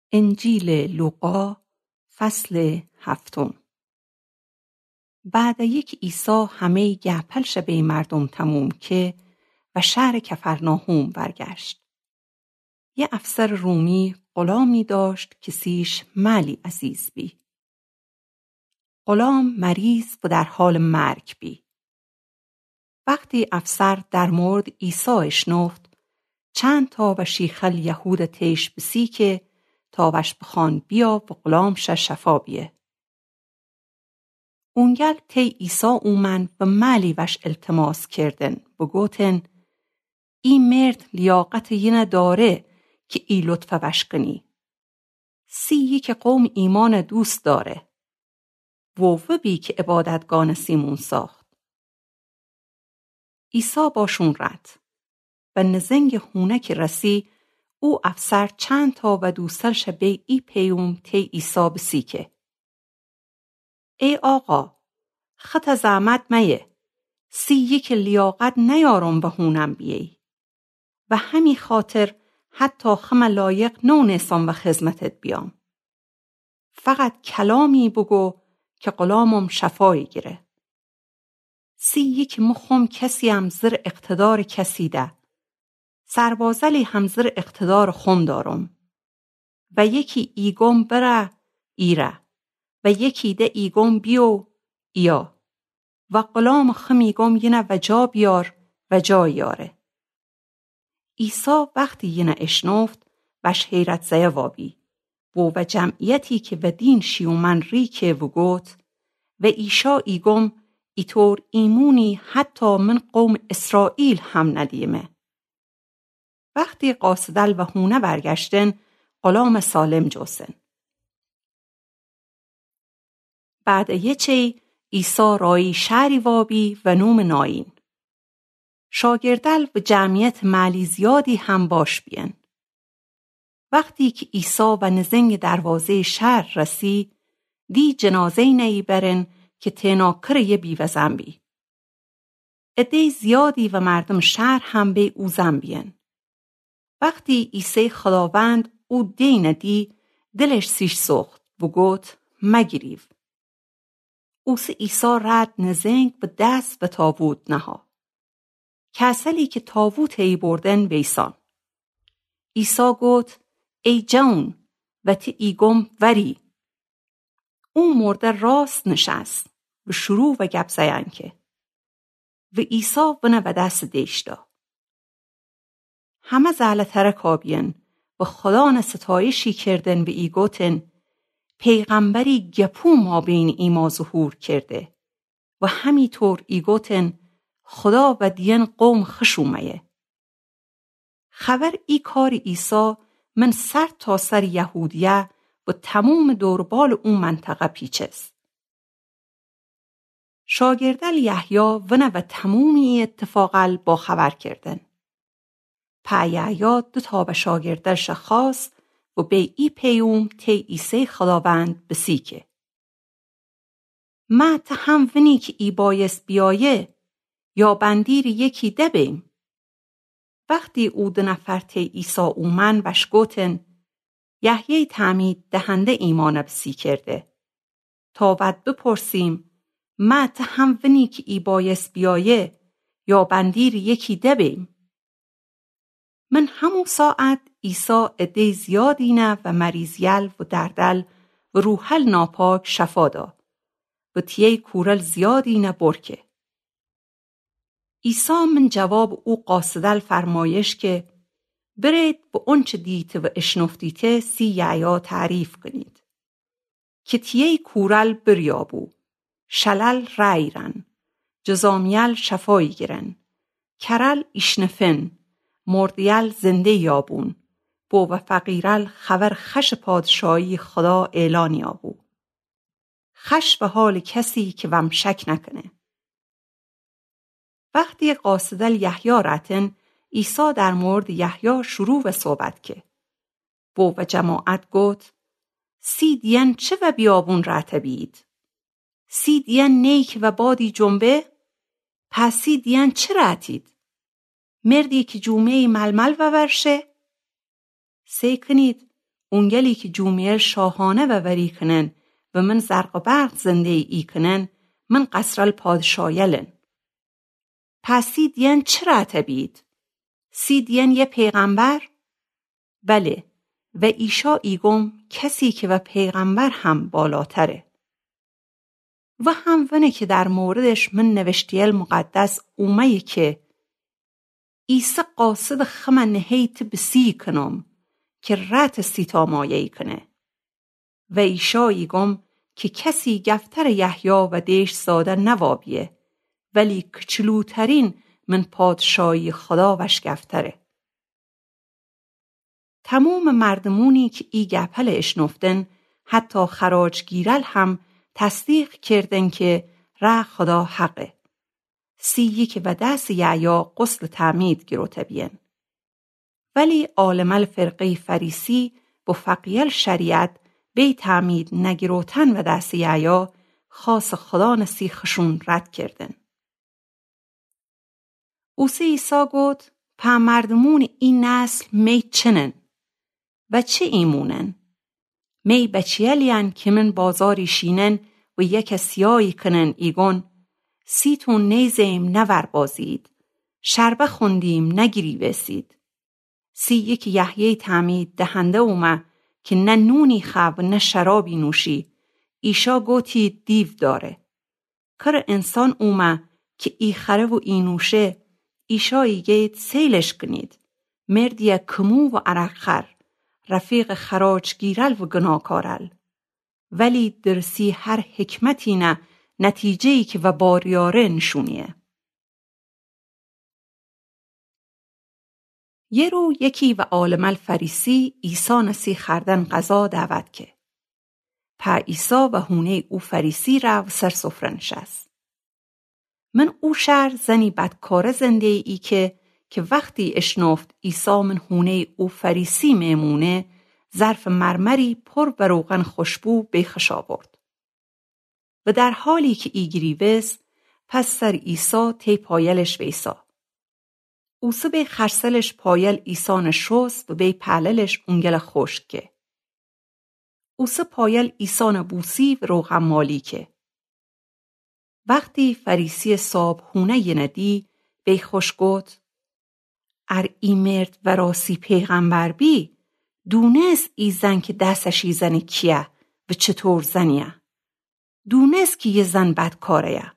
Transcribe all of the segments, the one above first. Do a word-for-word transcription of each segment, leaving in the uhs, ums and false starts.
انجیل لوقا فصل هفتم. بعد یک عیسی همه گهپل شبه مردم تموم که و شهر کفرناهوم برگشت. یه افسر رومی غلامی داشت که سیش مالی عزیز بی. غلام مریض و در حال مرگ بی. وقتی افسر در مورد عیسی اشنفت، چند تا و شیخل یهود تیش بسی که تاوش بخوان بیا و غلامش شفا بیه. اونگل تی عیسی اومن و مالی وش التماس کردن و گوتن این مرد لیاقت یه نداره که ای لطفه وش کنی. سی یک قوم ایمان دوست داره. ووو بی که عبادتگان سیمون ساخت. عیسی باشون رد. و نزنگ هونک رسی او افسر چند تا و دوستر شبه ای پیوم تی عیسی بسی که ای آقا خط زحمت میه سی یک لیاقت نیارم به هونم بیئی و همی خاطر حتی خم لایق نو نیستم و خدمتت بیام. فقط کلامی بگو که غلامم شفایی گیره. سی یک مخم کسی هم زر اقتدار کسی ده. سربازلی هم زر اقتدار خم دارم. و یکی ایگم بره ایره و یکی ده ایگم بیو ایا و غلام خمیگم ینه و جا بیار و جا یاره. عیسی وقتی ینه اشنفت وش حیرت زیه وابی و و جمعیتی که و دین شیومن ریکه و گوت و ایشا ایگم ایطور ایمونی حتی من قوم اسرائیل هم ندیمه. وقتی قاصدل و هونه برگشتن غلام سالم جوسن. بعد یه چی عیسی رایی شهری وابی و نوم ناین. شاگردل و جمعیت مالی زیادی هم باش بین. وقتی که عیسی و نزنگ دروازه شهر رسی دی جنازه نهی برن که تناکر یه بیوزن بی. عده زیادی و مردم شهر هم به او زن بین. وقتی عیسی خداوند او دین دی دلش سیش سخت و گوت مگریو. اوس عیسی رد نزنگ و دست به تابوت نها. کسلی که تابوت ای بردن بیسان. عیسی گوت ای جون و تی ایگم وری. اون مرده راست نشست و شروع و گپ زیان که و عیسی ونه و دست دیشتا. همه زعلتر کابین و خدا نستایشی کردن و ای گوتن پیغمبری گپو ما بین ایما ظهور کرده و همیطور ای گوتن خدا و دین قوم خشومه. خبر ای کار عیسی من سر تا سر یهودیه و تموم دوربال اون منطقه پیچست. شاگردل یحیی ونه و تمومی اتفاقل با خبر کردن. پا یحیی دو تا به شاگردش خواست و به ای پیوم تی عیسی خداوند بسی که ما ته هم ونی که ای بایست بیایه یا بندیر یکی دبیم. وقتی او دو نفر تی عیسی اومن وش گوتن یحیی تعمید دهنده ایمان بسی کرده تا ود بپرسیم ما ته هم ونی که ای بایست بیایه یا بندیر یکی دبیم. من همون ساعت عیسی عده زیادینه و مریضیل و دردل و روحل ناپاک شفا دا و تیه کورل زیادینه برکه. عیسی من جواب او قاصدل فرمایش که برید با اونچه دیته و اشنفتیته سی یحیی تعریف کنید. که تیه کورل بریابو، شلل رایرن، جزامیل شفایی گیرن، کرل اشنفن، مردیل زنده یابون، بو و فقیرل خبر خش پادشاهی خدا اعلان یابو. خش به حال کسی که وم شک نکنه. وقتی قاصدل یحیی رتن عیسی در مورد یحیی شروع و صحبت که بو و جماعت گوت سی دین چه و بیابون رتبید؟ سی دین نیک و بادی جنبه؟ پس سی دین چه رتید؟ مردی که جومه ململ و ورشه؟ سی کنید اونگلی که جومیل شاهانه و وری کنن و من زرق و برق زنده ای کنن من قصرال پادشایلن. پس سی دین چرا تبید؟ سی دین یه پیغمبر؟ بله، و ایشا ایگم کسی که و پیغمبر هم بالاتره. و هم ونه که در موردش من نوشتیل مقدس اومه که ایسا قاصد خمن نهیت بسی کنم که رت سیتا مایه کنه. و ایشا ایگم که کسی گفتر یحیی و دیش زاده نوابیه ولی کچلوترین من پادشاهی خدا وش گفتره. تمام مردمونی که ای گپل اشنفتن حتی خراج گیرل هم تصدیق کردن که ره خدا حقه. سی یک و دست یعیا غسل تعمید گروته بین. ولی عالم فرقه فریسی با فقیل شریعت بی تعمید نگروتن و دست یعیا خاص خدا نسیخشون رد کردن. اوسی ایسا گفت پا مردمون این نسل می چنن و چه ایمونن؟ می بچیلین که من بازاری شینن و یک سیایی کنن ایگون سیتون نیزیم نور بازید شربه خوندیم نگیری وسید. سی یک یحیی تعمید دهنده اومه که نه نونی خواب نه شرابی نوشی ایشا گوتی دیو داره. کار انسان اومه که ای خره و ای نوشه ایشا ایگید سیلش کنید. مردی کمو و عرق خر رفیق خراج گیرل و گناکارل. ولی درسی هر حکمتی نه نتیجه‌ای که و باریاره نشونیه. یه رو یکی و عالم الفریسی ایسا نسی خردن غذا دعوت که. پا ایسا و هونه او فریسی را و سر سفره نشست. من او شهر زنی بدکار زنده ای که که وقتی اشنفت ایسا من هونه او فریسی میمونه ظرف مرمری پر به روغن خوشبو بیخش آورد. و در حالی که ایگیری وست پس سر ایسا تی پایلش ویسا. اوسه بی خرسلش پایل ایسا نشست و بی پللش اونگل خشک که. اوسه پایل ایسا نبوسی و روغن مالی که. وقتی فریسی صاب هونه ی ندی بی خوشگوت ار ای مرد و راسی پیغمبر بی دونست ای زن که دستشی زن کیه و چطور زنیه. دونست که یه زن بدکاره یه.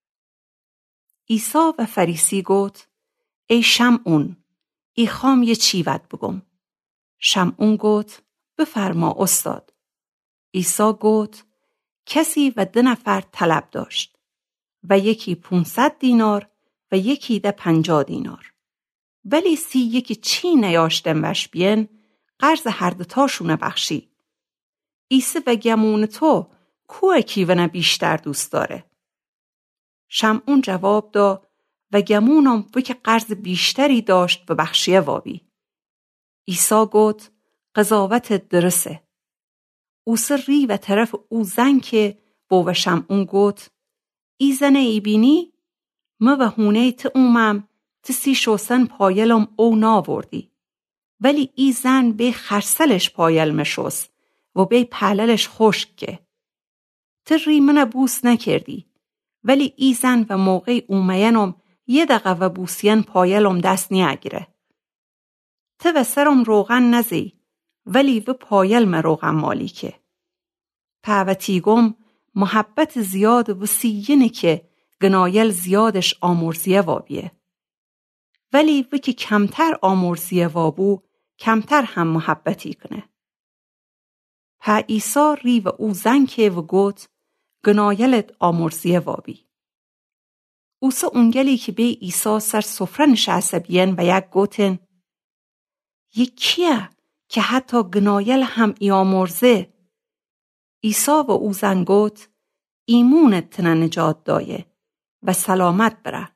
ایسا و فریسی گوت ای شمعون ای خام یه چیوت بگم. شمعون گوت بفرما استاد. ایسا گوت کسی و ده نفر طلب داشت و یکی پونصد دینار و یکی ده پنجاه دینار. ولی سی یکی چی نیاشتن وش بین قرض هر دوتاشونه بخشی. ایسه و گمون تو کوه کیونه بیشتر دوست داره. شمعون جواب دا و گمونم و که قرض بیشتری داشت و بخشیه وابی. ایسا گوت قضاوت درسه. او سر ری و طرف او زن که بو و شمعون گوت ای زن ای بینی؟ ما و هونه ت اومم تسی شوسن پایلم او ناوردی. ولی ای زن به خرسلش پایل مشوس و به پللش خشک که. تر ری من بوس نکردی. ولی ای زن و موقع اومینم یه دقیقه و بوسین پایلم دست نیاگیره. ته و سرم روغن نزی ولی و پایل من روغن مالی که. پاوتیگم محبت زیاد و سیینه که گنایل زیادش آمرزیه وابیه. ولی و که کمتر آمرزیه وابو کمتر هم محبتی کنه. پا ایسا ری و او زن که و گوت گنایلت آمرزیه وابی. اوسا اونگلی که به ایسا سر سفره نشسته بین و یک گوتن یکیه که حتی گنایل هم ای آمرزه. ایسا و او زن گوت ایمونت تنه نجات دایه و سلامت بره.